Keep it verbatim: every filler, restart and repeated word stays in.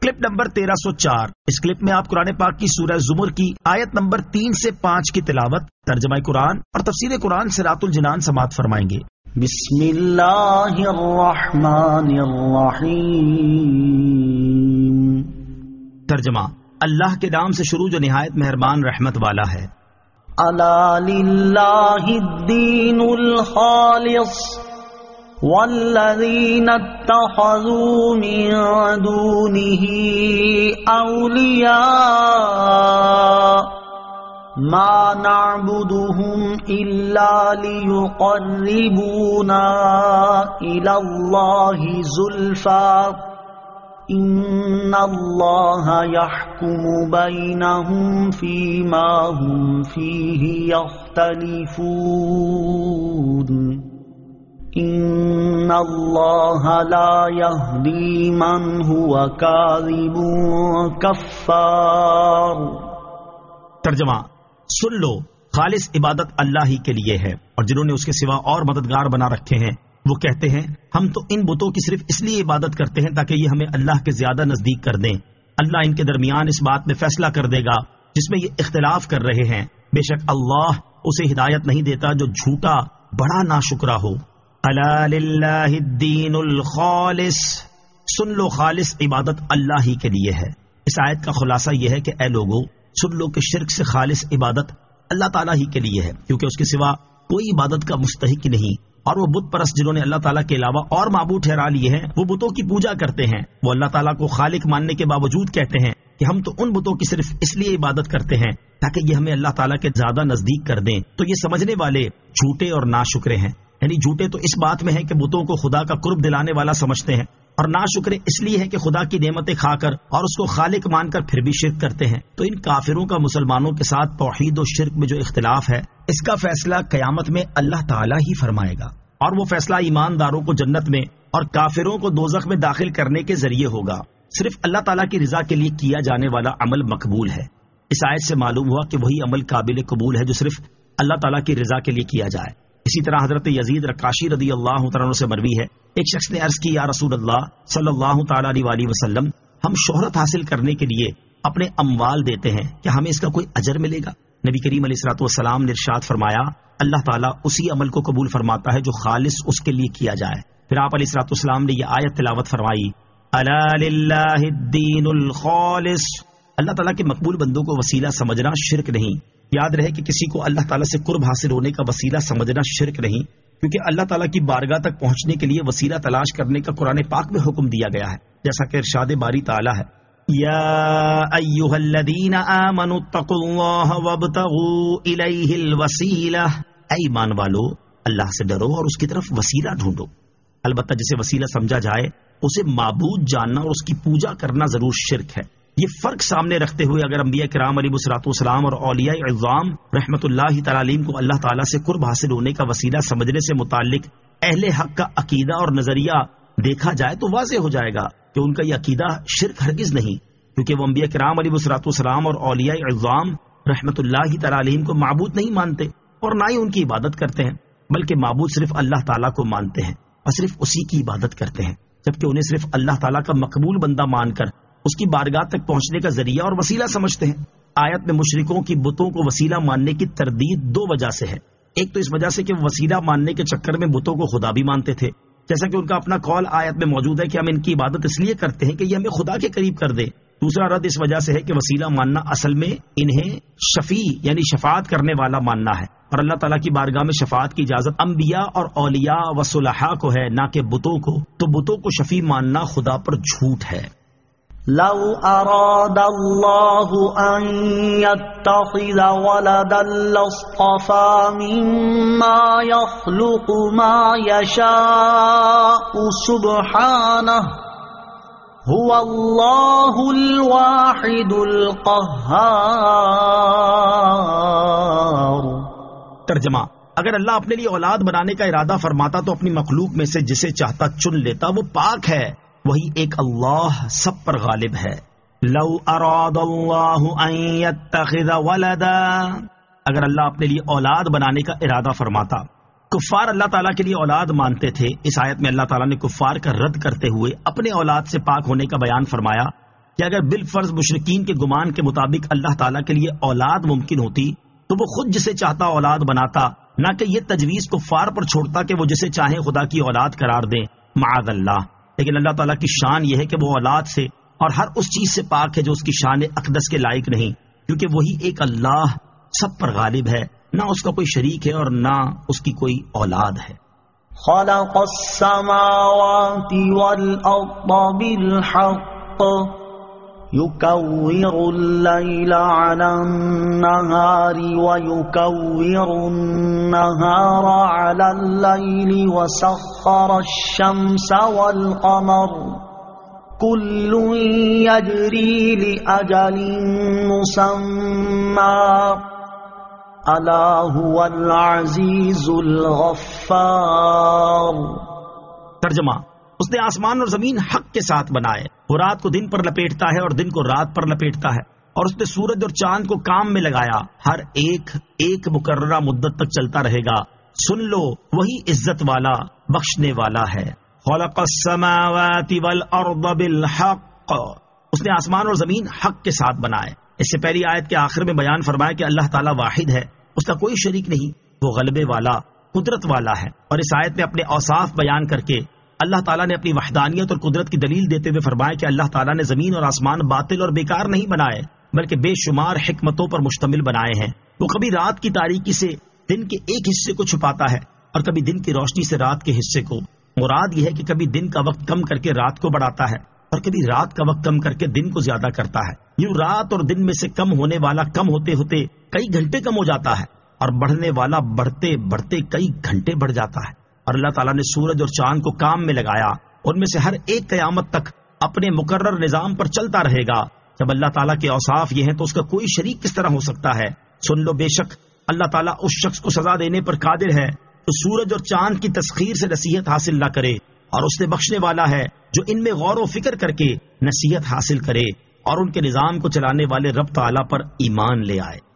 Clip number تیرہ سو چار. اس clip میں آپ قرآن پاک کی سورہ زمر کی آیت نمبر تین سے پانچ کی تلاوت، ترجمہ قرآن اور تفسیر قرآن صراط الجنان سماعت فرمائیں گے. بسم اللہ الرحمن الرحیم. ترجمہ: اللہ کے نام سے شروع جو نہایت مہربان رحمت والا ہے. الا للہ الدین الخالص والذین اتخذوا من دونه اولیاء ما نعبدهم الا ليقربونا الى الله زلفى ان اللہ یحکم بینہم فیما ہم فیہ یختلفون ان اللہ لا یہدی من ہوا کاذب کفار. ترجمہ: سن لو، خالص عبادت اللہ ہی کے لیے ہے، اور جنہوں نے اس کے سوا اور مددگار بنا رکھے ہیں وہ کہتے ہیں ہم تو ان بتوں کی صرف اس لیے عبادت کرتے ہیں تاکہ یہ ہمیں اللہ کے زیادہ نزدیک کر دیں. اللہ ان کے درمیان اس بات میں فیصلہ کر دے گا جس میں یہ اختلاف کر رہے ہیں. بے شک اللہ اسے ہدایت نہیں دیتا جو جھوٹا بڑا ناشکرا ہو. الا للہ الدین الخالص. سن لو، خالص عبادت اللہ ہی کے لیے ہے. اس آیت کا خلاصہ یہ ہے کہ اے لوگو، سن لو کہ شرک سے خالص عبادت اللہ تعالیٰ ہی کے لیے ہے، کیونکہ اس کے سوا کوئی عبادت کا مستحق نہیں. اور وہ بت پرست جنہوں نے اللہ تعالیٰ کے علاوہ اور معبود ٹھہرا لیے ہیں وہ بتوں کی پوجا کرتے ہیں. وہ اللہ تعالیٰ کو خالق ماننے کے باوجود کہتے ہیں کہ ہم تو ان بتوں کی صرف اس لیے عبادت کرتے ہیں تاکہ یہ ہمیں اللہ تعالیٰ کے زیادہ نزدیک کر دیں. تو یہ سمجھنے والے جھوٹے اور ناشکرے ہیں. یعنی جھوٹے تو اس بات میں ہیں کہ بتوں کو خدا کا قرب دلانے والا سمجھتے ہیں، اور ناشکرے اس لیے ہیں کہ خدا کی نعمتیں کھا کر اور اس کو خالق مان کر پھر بھی شرک کرتے ہیں. تو ان کافروں کا مسلمانوں کے ساتھ توحید و شرک میں جو اختلاف ہے اس کا فیصلہ قیامت میں اللہ تعالیٰ ہی فرمائے گا، اور وہ فیصلہ ایمانداروں کو جنت میں اور کافروں کو دوزخ میں داخل کرنے کے ذریعے ہوگا. صرف اللہ تعالیٰ کی رضا کے لیے کیا جانے والا عمل مقبول ہے. اس آیت سے معلوم ہوا کہ وہی عمل قابل قبول ہے جو صرف اللہ تعالیٰ کی رضا کے لیے کیا جائے. اسی طرح حضرت یزید رقاشی رضی اللہ تعالیٰ عنہ سے مروی ہے، ایک شخص نے عرض کی یا رسول اللہ صلی اللہ تعالیٰ علیہ وسلم، ہم شہرت حاصل کرنے کے لیے اپنے اموال دیتے ہیں، کیا ہمیں اس کا کوئی اجر ملے گا؟ نبی کریم علیہ الصلوۃ والسلام نے ارشاد فرمایا اللہ تعالیٰ اسی عمل کو قبول فرماتا ہے جو خالص اس کے لیے کیا جائے. پھر آپ علیہ الصلوۃ والسلام نے یہ آیت تلاوت فرمائی الا للہ الدین الخالص. اللہ تعالیٰ کے مقبول بندوں کو وسیلہ سمجھنا شرک نہیں. یاد رہے کہ کسی کو اللہ تعالیٰ سے قرب حاصل ہونے کا وسیلہ سمجھنا شرک نہیں، کیونکہ اللہ تعالیٰ کی بارگاہ تک پہنچنے کے لیے وسیلہ تلاش کرنے کا قرآن پاک میں حکم دیا گیا ہے، جیسا کہ ارشاد باری تعالیٰ ہے یا ایھا الذین آمنوا اتقوا اللہ وابتغوا الیہ الوسیلہ. اے ایمان والو، اللہ سے ڈرو اور اس کی طرف وسیلہ ڈھونڈو. البتہ جسے وسیلہ سمجھا جائے اسے معبود جاننا اور اس کی پوجا کرنا ضرور شرک ہے. یہ فرق سامنے رکھتے ہوئے اگر انبیاء کرام علیہ الصلوۃ والسلام اور اولیاء عظام رحمۃ اللہ تعالی علیہم کو اللہ تعالیٰ سے قرب حاصل ہونے کا وسیلہ سمجھنے سے متعلق اہل حق کا عقیدہ اور نظریہ دیکھا جائے تو واضح ہو جائے گا کہ ان کا یہ عقیدہ شرک ہرگز نہیں، کیونکہ وہ انبیاء کرام علیہ الصلوۃ والسلام اور اولیاء عظام رحمۃ اللہ تعالی علیہم کو معبود نہیں مانتے اور نہ ہی ان کی عبادت کرتے ہیں، بلکہ معبود صرف اللہ تعالیٰ کو مانتے ہیں اور صرف اسی کی عبادت کرتے ہیں، جبکہ انہیں صرف اللہ تعالیٰ کا مقبول بندہ مان کر اس کی بارگاہ تک پہنچنے کا ذریعہ اور وسیلہ سمجھتے ہیں. آیت میں مشرکوں کی بتوں کو وسیلہ ماننے کی تردید دو وجہ سے ہے. ایک تو اس وجہ سے کہ وسیلہ ماننے کے چکر میں بتوں کو خدا بھی مانتے تھے، جیسا کہ ان کا اپنا قول آیت میں موجود ہے کہ ہم ان کی عبادت اس لیے کرتے ہیں کہ یہ ہمیں خدا کے قریب کر دے. دوسرا رد اس وجہ سے ہے کہ وسیلہ ماننا اصل میں انہیں شفیع یعنی شفاعت کرنے والا ماننا ہے، اور اللہ تعالیٰ کی بارگاہ میں شفاعت کی اجازت انبیاء اور اولیاء و صلحاء کو ہے، نہ کہ بتوں کو. تو بتوں کو شفیع ماننا خدا پر جھوٹ ہے. لو اراد اللہ ان يتخذ ولدا لاصطفى مما يخلق ما يشاء سبحانہ هو اللہ الواحد القہار. ترجمہ: اگر اللہ اپنے لیے اولاد بنانے کا ارادہ فرماتا تو اپنی مخلوق میں سے جسے چاہتا چن لیتا. وہ پاک ہے، وہی ایک اللہ سب پر غالب ہے. لو اراد اللہ ان يتخذ ولدا، اگر اللہ اپنے لیے اولاد بنانے کا ارادہ فرماتا. کفار اللہ تعالیٰ کے لیے اولاد مانتے تھے. اس آیت میں اللہ تعالیٰ نے کفار کا رد کرتے ہوئے اپنے اولاد سے پاک ہونے کا بیان فرمایا کہ اگر بالفرض مشرکین کے گمان کے مطابق اللہ تعالیٰ کے لیے اولاد ممکن ہوتی تو وہ خود جسے چاہتا اولاد بناتا، نہ کہ یہ تجویز کفار پر چھوڑتا کہ وہ جسے چاہیں خدا کی اولاد قرار دیں، معاذ اللہ۔ لیکن اللہ تعالیٰ کی شان یہ ہے کہ وہ اولاد سے اور ہر اس چیز سے پاک ہے جو اس کی شان اقدس کے لائق نہیں، کیونکہ وہی ایک اللہ سب پر غالب ہے، نہ اس کا کوئی شریک ہے اور نہ اس کی کوئی اولاد ہے۔ خلق السماوات والأرض بالحق يكور الليل على النهار ويكور النهار على الليل وسخر الشمس والقمر كل يجري لأجل مسمى الا هو العزیز الغفار۔ ترجمہ، اس نے آسمان اور زمین حق کے ساتھ بنائے، وہ رات کو دن پر لپیٹتا ہے اور دن کو رات پر لپیٹتا ہے، اور اس نے سورج اور چاند کو کام میں لگایا، ہر ایک ایک مقررہ مدت تک چلتا رہے گا، سن لو وہی عزت والا بخشنے والا ہے۔ خلق السماوات والارض بالحق، اس نے آسمان اور زمین حق کے ساتھ بنائے۔ اس سے پہلی آیت کے آخر میں بیان فرمایا کہ اللہ تعالیٰ واحد ہے، اس کا کوئی شریک نہیں، وہ غلبے والا قدرت والا ہے، اور اس آیت میں اپنے اوصاف بیان کر کے اللہ تعالیٰ نے اپنی وحدانیت اور قدرت کی دلیل دیتے ہوئے فرمایا کہ اللہ تعالیٰ نے زمین اور آسمان باطل اور بیکار نہیں بنائے، بلکہ بے شمار حکمتوں پر مشتمل بنائے ہیں۔ وہ کبھی رات کی تاریکی سے دن کے ایک حصے کو چھپاتا ہے اور کبھی دن کی روشنی سے رات کے حصے کو۔ مراد یہ ہے کہ کبھی دن کا وقت کم کر کے رات کو بڑھاتا ہے اور کبھی رات کا وقت کم کر کے دن کو زیادہ کرتا ہے۔ یوں رات اور دن میں سے کم ہونے والا کم ہوتے ہوتے کئی گھنٹے کم ہو جاتا ہے، اور بڑھنے والا بڑھتے بڑھتے کئی گھنٹے بڑھ جاتا ہے۔ اور اللہ تعالیٰ نے سورج اور چاند کو کام میں لگایا، ان میں سے ہر ایک قیامت تک اپنے مقرر نظام پر چلتا رہے گا۔ جب اللہ تعالیٰ کے اوصاف یہ ہیں تو اس کا کوئی شریک کس طرح ہو سکتا ہے؟ سن لو، بے شک اللہ تعالیٰ اس شخص کو سزا دینے پر قادر ہے تو سورج اور چاند کی تسخیر سے نصیحت حاصل نہ کرے، اور اس نے بخشنے والا ہے جو ان میں غور و فکر کر کے نصیحت حاصل کرے اور ان کے نظام کو چلانے والے رب تعالیٰ پر ایمان لے آئے۔